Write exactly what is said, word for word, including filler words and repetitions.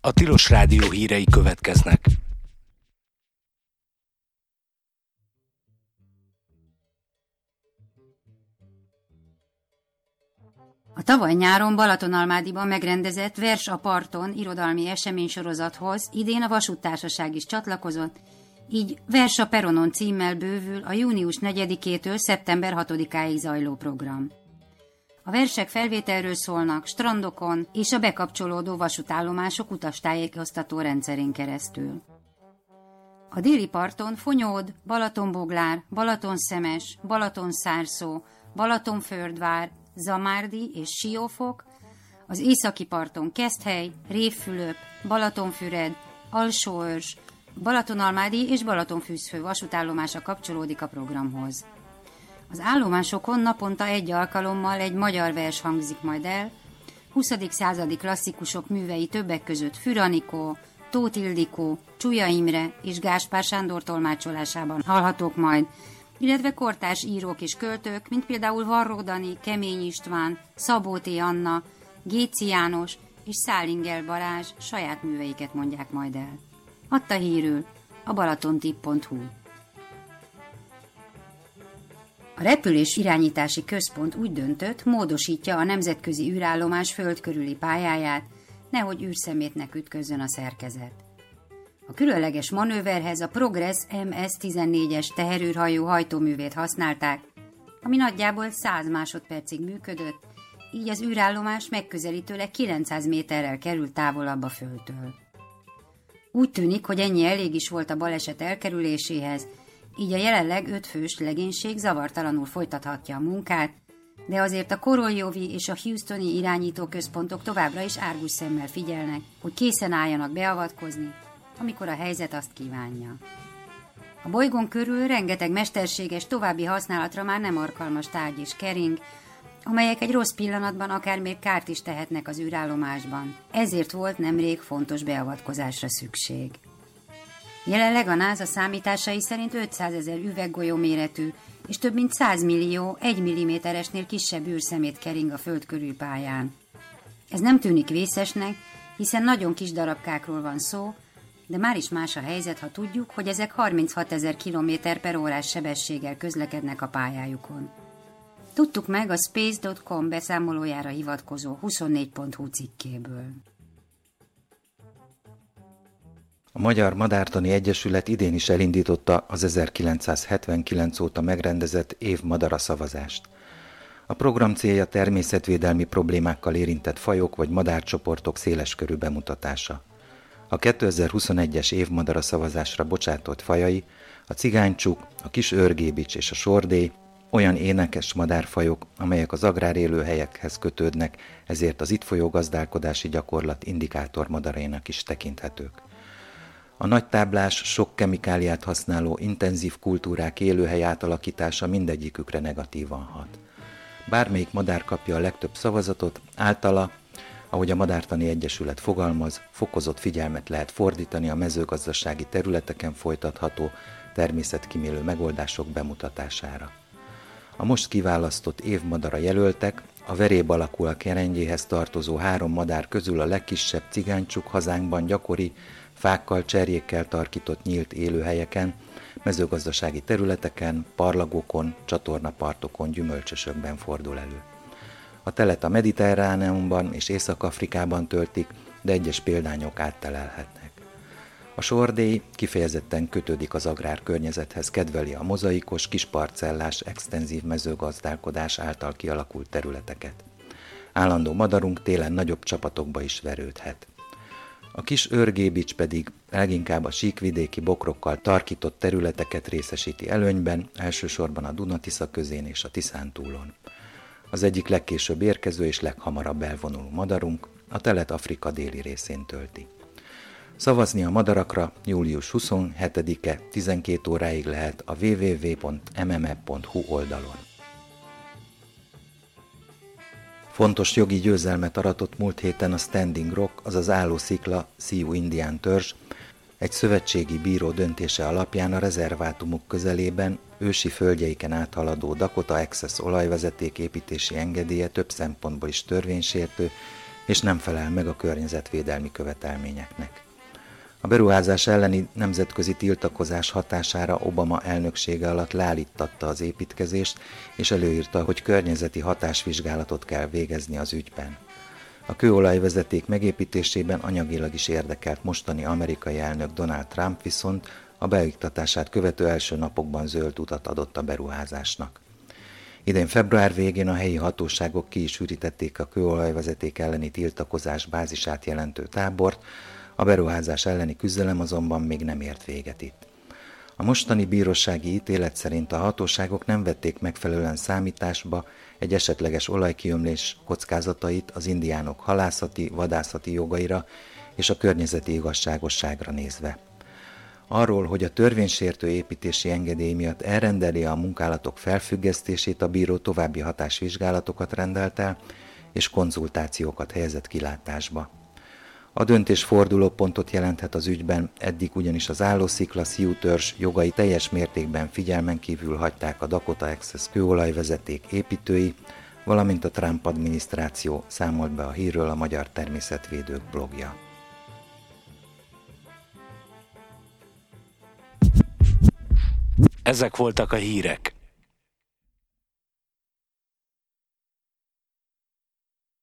A Tilos Rádió hírei következnek. A tavaly nyáron Balatonalmádiban megrendezett Vers a parton irodalmi eseménysorozathoz idén a Vasúttársaság is csatlakozott, így Vers a peronon címmel bővül a június negyedikétől szeptember hatodikáig zajló program. A versek felvételről szólnak strandokon és a bekapcsolódó vasútállomások utastájékoztató rendszerén keresztül. A déli parton Fonyód, Balatonboglár, Balatonszemes, Balatonszárszó, Balatonföldvár, Zamárdi és Siófok, az északi parton Keszthely, Révfülöp, Balatonfüred, Alsóörs, Balatonalmádi és Balatonfűzfő vasútállomása kapcsolódik a programhoz. Az állomásokon naponta egy alkalommal egy magyar vers hangzik majd el, huszadik századi klasszikusok művei többek között Für Anikó, Tóth Ildikó, Csuja Imre és Gáspár Sándor tolmácsolásában hallhatók majd, illetve kortárs írók és költők, mint például Varró Dani, Kemény István, Szabó T. Anna, Géci János és Szálingel Balázs saját műveiket mondják majd el. Adta hírül a balatontip pont hu. A repülés irányítási központ úgy döntött, módosítja a nemzetközi űrállomás föld körüli pályáját, nehogy űrszemétnek ütközzön a szerkezet. A különleges manőverhez a Progress em es tizennégyes teherűrhajó hajtóművét használták, ami nagyjából száz másodpercig működött, így az űrállomás megközelítőleg kilencszáz méterrel került távolabb a Földtől. Úgy tűnik, hogy ennyi elég is volt a baleset elkerüléséhez, így a jelenleg öt fős legénység zavartalanul folytathatja a munkát, de azért a Koroljovi és a Houstoni irányítóközpontok továbbra is árgus szemmel figyelnek, hogy készen álljanak beavatkozni, amikor a helyzet azt kívánja. A bolygón körül rengeteg mesterséges további használatra már nem alkalmas tárgy és kering, amelyek egy rossz pillanatban akár még kárt is tehetnek az űrállomásban. Ezért volt nemrég fontos beavatkozásra szükség. Jelenleg a NASA számításai szerint ötszázezer üveggolyó méretű és több mint száz millió egy milliméteresnél kisebb űrszemét kering a Föld körül pályán. Ez nem tűnik vészesnek, hiszen nagyon kis darabkákról van szó, de már is más a helyzet, ha tudjuk, hogy ezek harminchatezer kilométer per órás sebességgel közlekednek a pályájukon. Tudtuk meg a space pont com beszámolójára hivatkozó huszonnégy pont hu cikkéből. A Magyar Madártani Egyesület idén is elindította az ezerkilencszázhetvenkilenc óta megrendezett év madara szavazást. A program célja természetvédelmi problémákkal érintett fajok vagy madárcsoportok széleskörű bemutatása. A kétezer-huszonegyes évmadara szavazásra bocsátott fajai, a cigánycsuk, a kis őrgébics és a sordély olyan énekes madárfajok, amelyek az agrárélőhelyekhez kötődnek, ezért az itt folyó gazdálkodási gyakorlat indikátor madarainak is tekinthetők. A nagytáblás, sok kemikáliát használó intenzív kultúrák élőhely átalakítása mindegyikükre negatívan hat. Bármelyik madár kapja a legtöbb szavazatot, általa, ahogy a Madártani Egyesület fogalmaz, fokozott figyelmet lehet fordítani a mezőgazdasági területeken folytatható, természetkímélő megoldások bemutatására. A most kiválasztott évmadara jelöltek a veréb alakúak jelenjéhez tartozó három madár közül a legkisebb cigánycsuk hazánkban gyakori, fákkal, cserjékkel tarkított nyílt élőhelyeken, mezőgazdasági területeken, parlagokon, csatornapartokon, gyümölcsösökben fordul elő. A telet a Mediterráneumban és Észak-Afrikában töltik, de egyes példányok áttelelhetnek. A sordély kifejezetten kötődik az agrárkörnyezethez, kedveli a mozaikos, kisparcellás, extenzív mezőgazdálkodás által kialakult területeket. Állandó madarunk télen nagyobb csapatokba is verődhet. A kis őrgébics pedig leginkább a síkvidéki bokrokkal tarkított területeket részesíti előnyben, elsősorban a Duna-Tisza közén és a Tiszántúlon. Az egyik legkésőbb érkező és leghamarabb elvonuló madarunk a telet Afrika déli részén tölti. Szavazni a madarakra július huszonhetedike tizenkét óráig lehet a double-u double-u double-u pont m m e pont hu oldalon. Fontos jogi győzelmet aratott múlt héten a Standing Rock, azaz állószikla Sioux indián törzs, egy szövetségi bíró döntése alapján a rezervátumok közelében ősi földjeiken áthaladó Dakota Access olajvezeték építési engedélye több szempontból is törvénysértő, és nem felel meg a környezetvédelmi követelményeknek. A beruházás elleni nemzetközi tiltakozás hatására Obama elnöksége alatt leállíttatta az építkezést, és előírta, hogy környezeti hatásvizsgálatot kell végezni az ügyben. A kőolajvezeték megépítésében anyagilag is érdekelt mostani amerikai elnök Donald Trump viszont a beiktatását követő első napokban zöld utat adott a beruházásnak. Idén február végén a helyi hatóságok ki is ürítették a kőolajvezeték elleni tiltakozás bázisát jelentő tábort, a beruházás elleni küzdelem azonban még nem ért véget itt. A mostani bírósági ítélet szerint a hatóságok nem vették megfelelően számításba egy esetleges olajkiömlés kockázatait az indiánok halászati, vadászati jogaira és a környezeti igazságosságra nézve. Arról, hogy a törvénysértő építési engedély miatt elrendeli a munkálatok felfüggesztését, a bíró további hatásvizsgálatokat rendelt el, és konzultációkat helyezett kilátásba. A döntés fordulópontot jelenthet az ügyben, eddig ugyanis az állószikla Sioux törzs jogai teljes mértékben figyelmen kívül hagyták a Dakota Access kőolajvezeték építői, valamint a Trump adminisztráció, számolt be a hírről a Magyar Természetvédők blogja. Ezek voltak a hírek.